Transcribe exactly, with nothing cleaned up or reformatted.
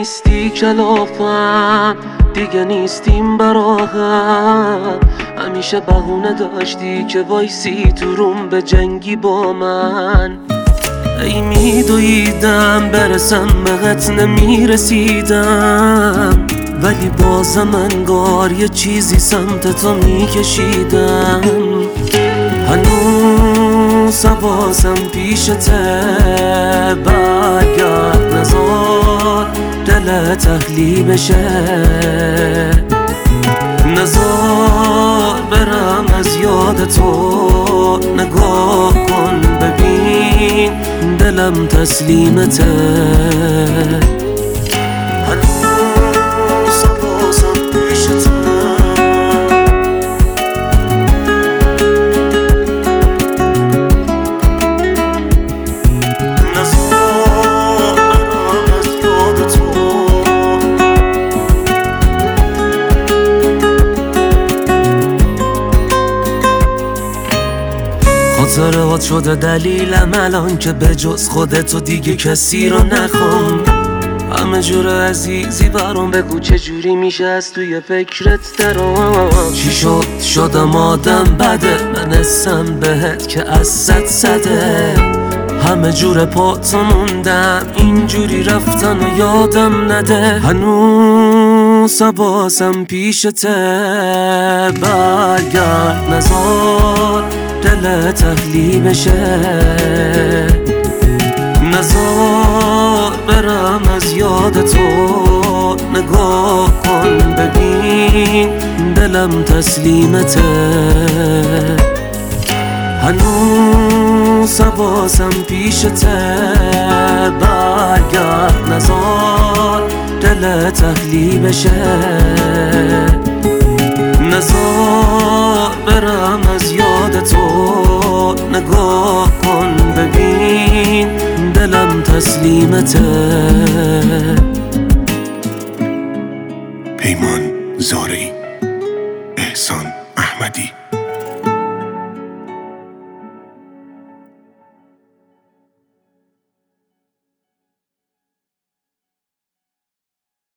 نیستی کلافم، دیگه نیستیم برا هم. همیشه بهونه داشتی که وایسی تو روم به جنگی با من. ای میدویدم برسم بهت نمیرسیدم، ولی بازم انگار یه چیزی سمت تو میکشیدم. هنوز حواسم پیشته، برگرد نزار دل تحلی بشه، نزار برم از یاد تو. نگاه کن ببین دلم تسلیمته. هنوز حواسم پیشته، نزار برم از یاد تو. خاطرات شده دلیلم الان که به جز خودتو دیگه کسی رو نخوام. همه جور عزیزی برام بگو چه جوری میشه از توی فکرت درام. چی شد شدم آدم بده، من اسم بهت که از صد صده. همه جور پاتو موندم اینجوری رفتن و یادم نده. هنوز حواسم پیشته، برگرد نزار دل تحلی بشه، نزار برم از یاد تو. نگاه کن ببین دلم تسلیمته. هنوز حواسم پیشته، برگرد نزار دل تحلی بشه، نزار برم از یاد تو. نگاه کن ببین دلم تسلیمته. پیمان زارعی، احسان احمدی.